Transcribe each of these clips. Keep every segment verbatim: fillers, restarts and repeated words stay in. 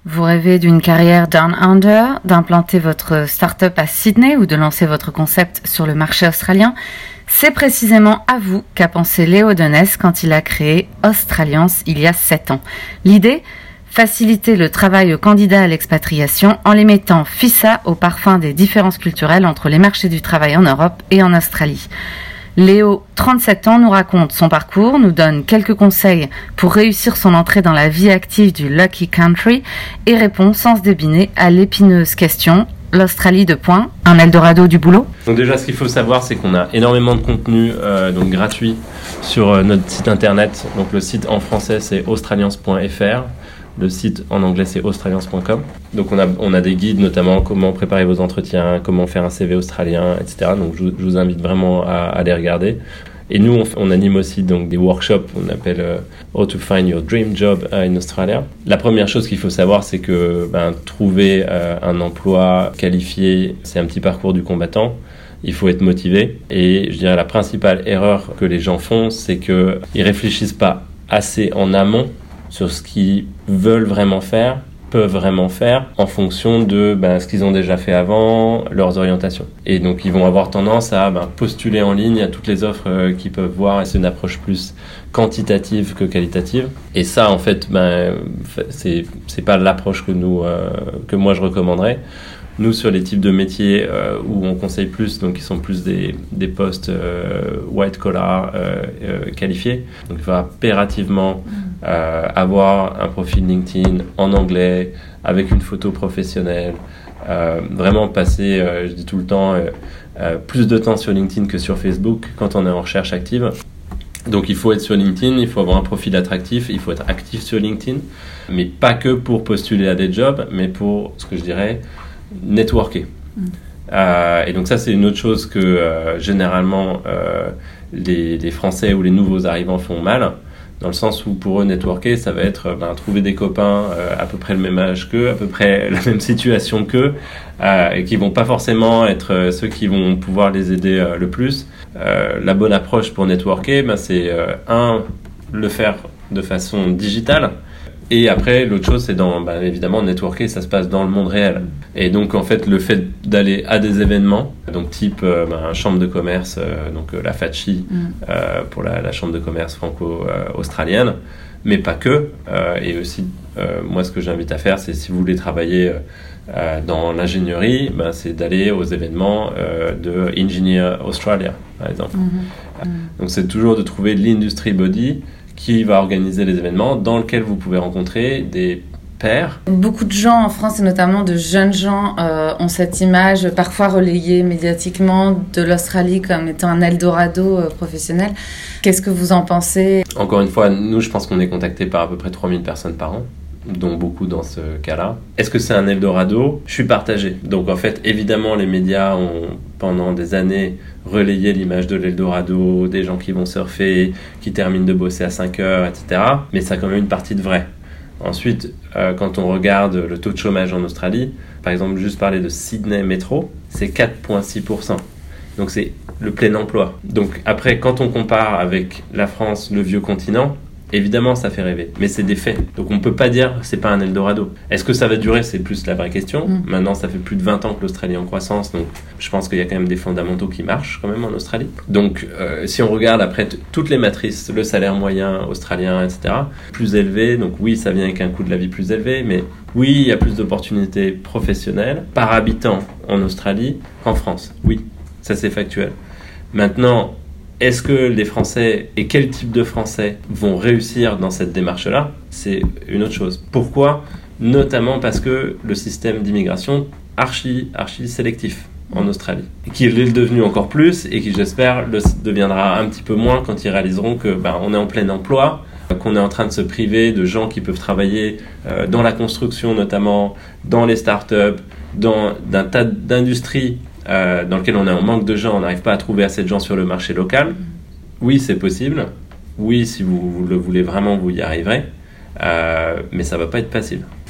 Vous rêvez d'une carrière down under, d'implanter votre start-up à Sydney ou de lancer votre concept sur le marché australien? C'est précisément à vous qu'a pensé Léo Denès quand il a créé Australiance il y a sept ans. L'idée? Faciliter le travail aux candidats à l'expatriation en les mettant fissa au parfum des différences culturelles entre les marchés du travail en Europe et en Australie. Léo, trente-sept ans, nous raconte son parcours, nous donne quelques conseils pour réussir son entrée dans la vie active du Lucky Country et répond sans se débiner à l'épineuse question: l'Australie de point, un Eldorado du boulot? Donc déjà, ce qu'il faut savoir, c'est qu'on a énormément de contenu euh, donc gratuit sur euh, notre site internet. Donc le site en français, c'est australiance point f r. Le site en anglais, c'est australiance point com. Donc on a, on a des guides, notamment comment préparer vos entretiens, comment faire un C V australien, et cetera. Donc je, je vous invite vraiment à, à les regarder. Et nous, on, on anime aussi donc, des workshops, on appelle euh, How to Find Your Dream Job in Australia. La première chose qu'il faut savoir, c'est que ben, trouver euh, un emploi qualifié, c'est un petit parcours du combattant. Il faut être motivé. Et je dirais la principale erreur que les gens font, c'est qu'ils ne réfléchissent pas assez en amont sur ce qu'ils veulent vraiment faire, peuvent vraiment faire, en fonction de ben, ce qu'ils ont déjà fait avant, leurs orientations. Et donc, ils vont avoir tendance à ben, postuler en ligne à toutes les offres euh, qu'ils peuvent voir, et c'est une approche plus quantitative que qualitative. Et ça, en fait, ben, c'est, c'est pas l'approche que, nous, euh, que moi je recommanderais. Nous, sur les types de métiers euh, où on conseille plus, donc qui sont plus des, des postes euh, white collar euh, euh, qualifiés, donc il faut impérativement euh, avoir un profil LinkedIn en anglais, avec une photo professionnelle, euh, vraiment passer, euh, je dis tout le temps, euh, euh, plus de temps sur LinkedIn que sur Facebook quand on est en recherche active. Donc il faut être sur LinkedIn, il faut avoir un profil attractif, il faut être actif sur LinkedIn, mais pas que pour postuler à des jobs, mais pour, ce que je dirais, networker. Mmh. Euh, et donc ça, c'est une autre chose que euh, généralement euh, les, les Français ou les nouveaux arrivants font mal, dans le sens où pour eux, networker, ça va être ben, trouver des copains euh, à peu près le même âge qu'eux, à peu près la même situation qu'eux, euh, et qui vont pas forcément être euh, ceux qui vont pouvoir les aider euh, le plus. Euh, la bonne approche pour networker, ben, c'est euh, un, le faire de façon digitale. Et après, l'autre chose, c'est dans, bah, évidemment, networker, ça se passe dans le monde réel. Et donc, en fait, le fait d'aller à des événements, donc type euh, bah, chambre de commerce, euh, donc euh, la F A C I mm. euh, pour la, la chambre de commerce franco-australienne, mais pas que. Euh, et aussi, euh, moi, ce que j'invite à faire, c'est si vous voulez travailler euh, dans l'ingénierie, bah, c'est d'aller aux événements euh, de Engineer Australia, par exemple. Mm-hmm. Mm. Donc, c'est toujours de trouver l'industry body qui va organiser les événements dans lesquels vous pouvez rencontrer des pairs. Beaucoup de gens en France, et notamment de jeunes gens, euh, ont cette image parfois relayée médiatiquement de l'Australie comme étant un Eldorado euh, professionnel. Qu'est-ce que vous en pensez? Encore une fois, nous, je pense qu'on est contacté par à peu près trois mille personnes par an, dont beaucoup dans ce cas-là. Est-ce que c'est un Eldorado? Je suis partagé. Donc en fait, évidemment, les médias ont pendant des années relayé l'image de l'Eldorado, des gens qui vont surfer, qui terminent de bosser à cinq heures, et cetera. Mais ça a quand même une partie de vrai. Ensuite, euh, quand on regarde le taux de chômage en Australie, par exemple, juste parler de Sydney Metro, c'est quatre virgule six pour cent. Donc c'est le plein emploi. Donc après, quand on compare avec la France, le vieux continent, évidemment, ça fait rêver, mais c'est des faits. Donc on ne peut pas dire que ce n'est pas un Eldorado. Est-ce que ça va durer? C'est plus la vraie question. Mm. Maintenant, ça fait plus de vingt ans que l'Australie est en croissance, donc je pense qu'il y a quand même des fondamentaux qui marchent quand même en Australie. Donc euh, si on regarde après t- toutes les matrices, le salaire moyen australien, et cetera, plus élevé, donc oui, ça vient avec un coût de la vie plus élevé, mais oui, il y a plus d'opportunités professionnelles par habitant en Australie qu'en France. Oui, ça c'est factuel. Maintenant, est-ce que les Français et quel type de Français vont réussir dans cette démarche-là? C'est une autre chose. Pourquoi? Notamment parce que le système d'immigration archi, archi sélectif en Australie, qui est devenu encore plus et qui, j'espère, le deviendra un petit peu moins quand ils réaliseront que ben, on est en plein emploi, qu'on est en train de se priver de gens qui peuvent travailler euh, dans la construction notamment, dans les startups, dans d'un tas d'industries Euh, dans lequel on est en manque de gens, on n'arrive pas à trouver assez de gens sur le marché local. Oui, c'est possible. Oui, si vous, vous le voulez vraiment, vous y arriverez. Euh, mais ça ne va pas être facile.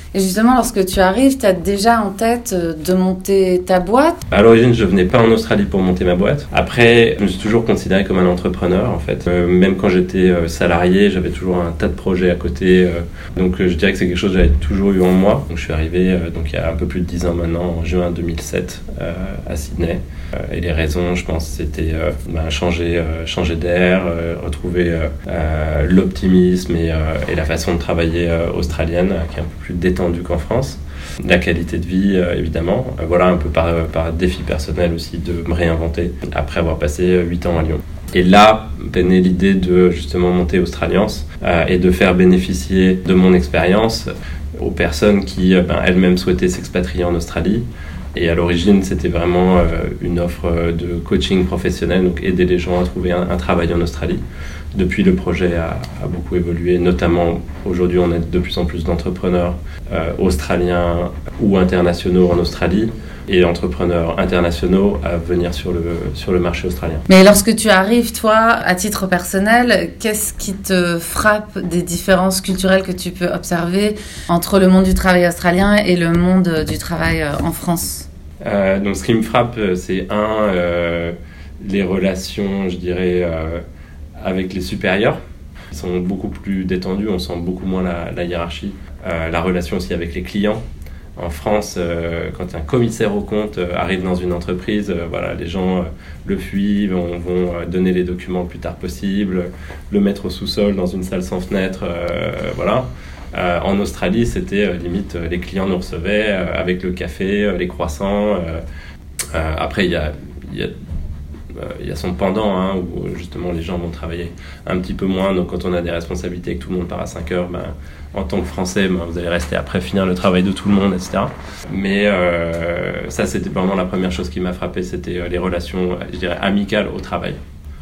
Et justement, lorsque tu arrives, tu as déjà en tête de monter ta boîte? À l'origine, je venais pas en Australie pour monter ma boîte. Après, je me suis toujours considéré comme un entrepreneur, en fait. Euh, même quand j'étais euh, salarié, j'avais toujours un tas de projets à côté. Euh, donc, euh, je dirais que c'est quelque chose que j'avais toujours eu en moi. Donc, je suis arrivé euh, donc, il y a un peu plus de dix ans maintenant, en juin deux mille sept, euh, à Sydney. Euh, et les raisons, je pense, c'était euh, bah, changer, euh, changer d'air, euh, retrouver euh, euh, l'optimisme et, euh, et la façon de travailler euh, australienne, qui est un peu plus détendue qu'en France. La qualité de vie, euh, évidemment. Euh, voilà, un peu par, par défi personnel aussi, de me réinventer après avoir passé huit ans à Lyon. Et là, est née l'idée de justement monter Australiance euh, et de faire bénéficier de mon expérience aux personnes qui euh, ben, elles-mêmes souhaitaient s'expatrier en Australie. Et à l'origine, c'était vraiment euh, une offre de coaching professionnel, donc aider les gens à trouver un, un travail en Australie. Depuis, le projet a, a beaucoup évolué, notamment aujourd'hui, on a de plus en plus d'entrepreneurs euh, australiens ou internationaux en Australie et entrepreneurs internationaux à venir sur le, sur le marché australien. Mais lorsque tu arrives, toi, à titre personnel, qu'est-ce qui te frappe des différences culturelles que tu peux observer entre le monde du travail australien et le monde du travail en France? euh, Donc, ce qui me frappe, c'est un, euh, les relations, je dirais, euh, avec les supérieurs. Ils sont beaucoup plus détendus, on sent beaucoup moins la, la hiérarchie. Euh, la relation aussi avec les clients. En France, euh, quand un commissaire aux comptes euh, arrive dans une entreprise, euh, voilà, les gens euh, le fuient, vont, vont euh, donner les documents le plus tard possible, le mettre au sous-sol dans une salle sans fenêtre, euh, voilà. Euh, en Australie, c'était euh, limite, euh, les clients nous recevaient euh, avec le café, euh, les croissants. Euh, euh, après, il y a, y a il y a son pendant, hein, où justement les gens vont travailler un petit peu moins. Donc quand on a des responsabilités et que tout le monde part à cinq heures, ben, en tant que Français, ben, vous allez rester après finir le travail de tout le monde, et cetera. Mais euh, ça, c'était vraiment la première chose qui m'a frappé, c'était les relations, je dirais, amicales au travail.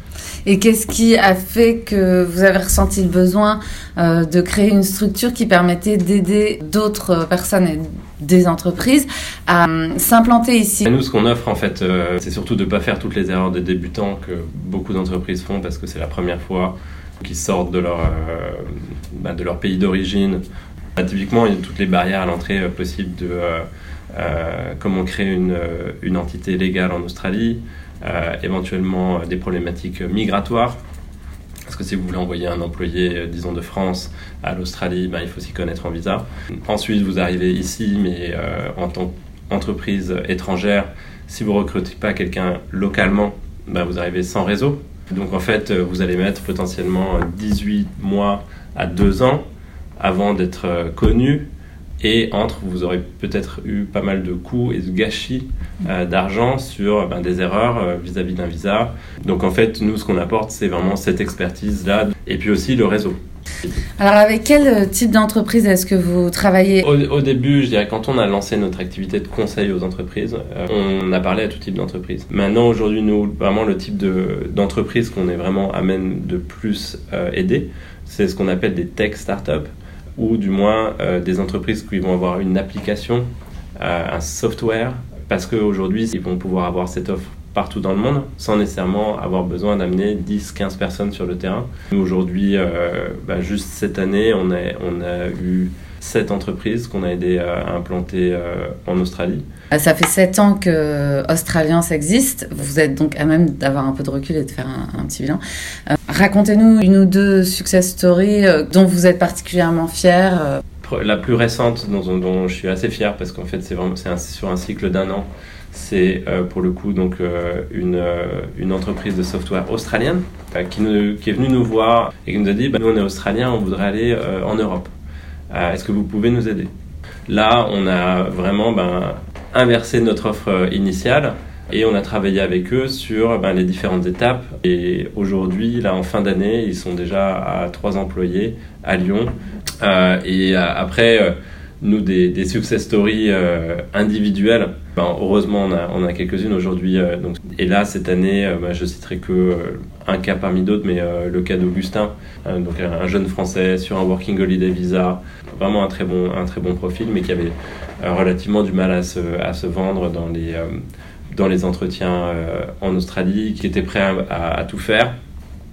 Et qu'est-ce qui a fait que vous avez ressenti le besoin euh, de créer une structure qui permettait d'aider d'autres personnes et des entreprises à euh, s'implanter ici? Et nous, ce qu'on offre, en fait, euh, c'est surtout de ne pas faire toutes les erreurs des débutants que beaucoup d'entreprises font parce que c'est la première fois qu'ils sortent de leur, euh, bah, de leur pays d'origine. Bah, typiquement, il y a toutes les barrières à l'entrée euh, possibles de euh, euh, comment créer une, une entité légale en Australie. Euh, éventuellement euh, des problématiques migratoires, parce que si vous voulez envoyer un employé, euh, disons de France à l'Australie, ben, il faut s'y connaître en visa. Ensuite, vous arrivez ici, mais euh, en tant qu'entreprise étrangère, si vous ne recrutez pas quelqu'un localement, ben, vous arrivez sans réseau. Donc en fait, vous allez mettre potentiellement dix-huit mois à deux ans avant d'être euh, connu. Et entre, vous aurez peut-être eu pas mal de coûts et de gâchis euh, d'argent sur ben, des erreurs euh, vis-à-vis d'un visa. Donc en fait, nous, ce qu'on apporte, c'est vraiment cette expertise-là. Et puis aussi le réseau. Alors avec quel type d'entreprise est-ce que vous travaillez? Au, au début, je dirais, quand on a lancé notre activité de conseil aux entreprises, euh, on a parlé à tout type d'entreprise. Maintenant, aujourd'hui, nous, vraiment le type de, d'entreprise qu'on est vraiment à même de plus euh, aider, c'est ce qu'on appelle des tech startups, ou du moins euh, des entreprises qui vont avoir une application, euh, un software, parce qu'aujourd'hui, ils vont pouvoir avoir cette offre partout dans le monde, sans nécessairement avoir besoin d'amener dix à quinze personnes sur le terrain. Nous, aujourd'hui, euh, bah, juste cette année, on a, on a eu sept entreprises qu'on a aidé à implanter euh, en Australie. Ça fait sept ans que Australiance existe. Vous êtes donc à même d'avoir un peu de recul et de faire un, un petit bilan. Euh, racontez-nous une ou deux success stories euh, dont vous êtes particulièrement fiers. Euh. La plus récente, dont, dont je suis assez fier, parce qu'en fait, c'est, vraiment, c'est un, sur un cycle d'un an, c'est euh, pour le coup donc, euh, une, euh, une entreprise de software australienne euh, qui, nous, qui est venue nous voir et qui nous a dit bah, « Nous, on est australiens, on voudrait aller euh, en Europe. Euh, est-ce que vous pouvez nous aider ?» Là, on a vraiment... Ben, inverser notre offre initiale et on a travaillé avec eux sur ben, les différentes étapes. Et aujourd'hui, là en fin d'année, ils sont déjà à trois employés à Lyon. Euh, et euh, après, euh, nous, des, des success stories euh, individuelles, ben, heureusement, on a, on a quelques-unes aujourd'hui. Euh, donc, et là, cette année, euh, ben, je citerai que euh, un cas parmi d'autres, mais euh, le cas d'Augustin, euh, donc un, un jeune Français sur un Working Holiday Visa, vraiment un très bon, un très bon profil, mais qui avait euh, relativement du mal à se, à se vendre dans les, euh, dans les entretiens euh, en Australie, qui était prêt à, à, à tout faire.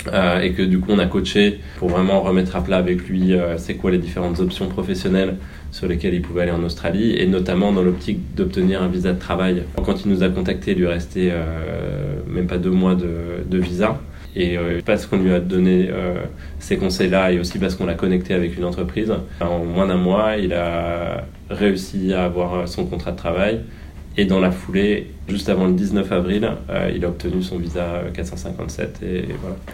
Euh, et que du coup on a coaché pour vraiment remettre à plat avec lui euh, c'est quoi les différentes options professionnelles sur lesquelles il pouvait aller en Australie, et notamment dans l'optique d'obtenir un visa de travail. Quand il nous a contacté, il lui restait euh, même pas deux mois de, de visa, et euh, parce qu'on lui a donné euh, ces conseils-là et aussi parce qu'on l'a connecté avec une entreprise, en moins d'un mois il a réussi à avoir son contrat de travail. Et dans la foulée, juste avant le dix-neuf avril, euh, il a obtenu son visa quatre cent cinquante-sept et voilà.